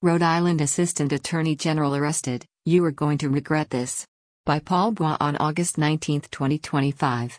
Rhode Island Assistant Attorney General arrested, "You are going to regret this." By Paul Bois on August 19, 2025.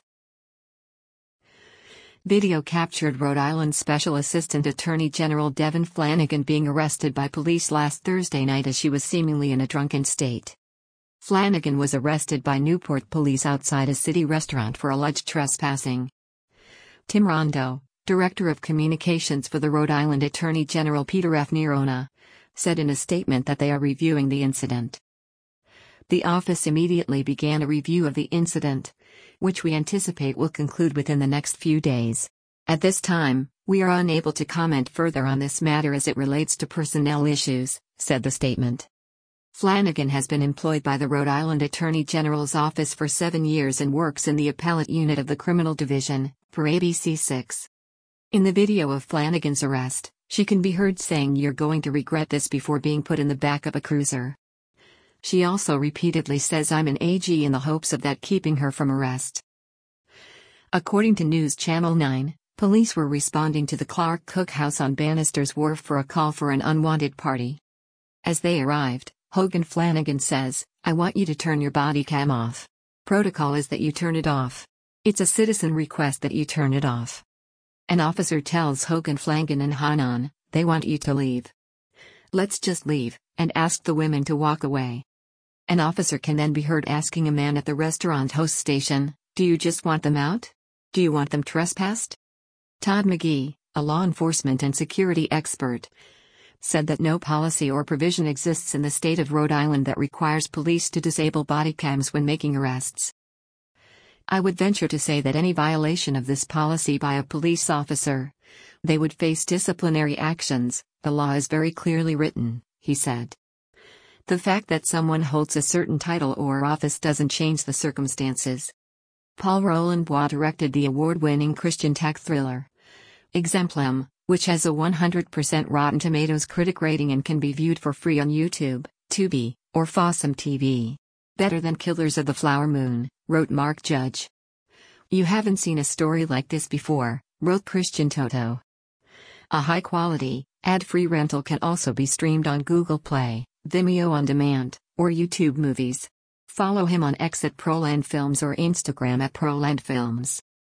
Video captured Rhode Island Special Assistant Attorney General Devin Flanagan being arrested by police last Thursday night as she was seemingly in a drunken state. Flanagan was arrested by Newport police outside a city restaurant for alleged trespassing. Tim Rondo, Director of Communications for the Rhode Island Attorney General Peter F. Nerona, said in a statement that they are reviewing the incident. The office immediately began a review of the incident, which we anticipate will conclude within the next few days. At this time, we are unable to comment further on this matter as it relates to personnel issues, said the statement. Flanagan has been employed by the Rhode Island Attorney General's office for 7 years and works in the appellate unit of the Criminal Division, for ABC 6. In the video of Flanagan's arrest, she can be heard saying "You're going to regret this" before being put in the back of a cruiser. She also repeatedly says "I'm an AG" in the hopes of that keeping her from arrest. According to News Channel 9, police were responding to the Clark Cook House on Bannister's Wharf for a call for an unwanted party. As they arrived, Hogan Flanagan says, "I want you to turn your body cam off. Protocol is that you turn it off. It's a citizen request that you turn it off." An officer tells Hogan Flanagan and Hanan, "They want you to leave. Let's just leave," and ask the women to walk away. An officer can then be heard asking a man at the restaurant host station, "Do you just want them out? Do you want them trespassed?" Todd McGee, a law enforcement and security expert, said that no policy or provision exists in the state of Rhode Island that requires police to disable body cams when making arrests. "I would venture to say that any violation of this policy by a police officer, they would face disciplinary actions. The law is very clearly written," he said. The fact that someone holds a certain title or office doesn't change the circumstances. Paul Roland Bois directed the award-winning Christian tech thriller Exemplum, which has a 100% Rotten Tomatoes critic rating and can be viewed for free on YouTube, Tubi, or Fossum TV. "Better than Killers of the Flower Moon," wrote Mark Judge. "You haven't seen a story like this before," wrote Christian Toto. A high-quality, ad-free rental can also be streamed on Google Play, Vimeo On Demand, or YouTube Movies. Follow him on X at Proland Films or Instagram at Proland Films.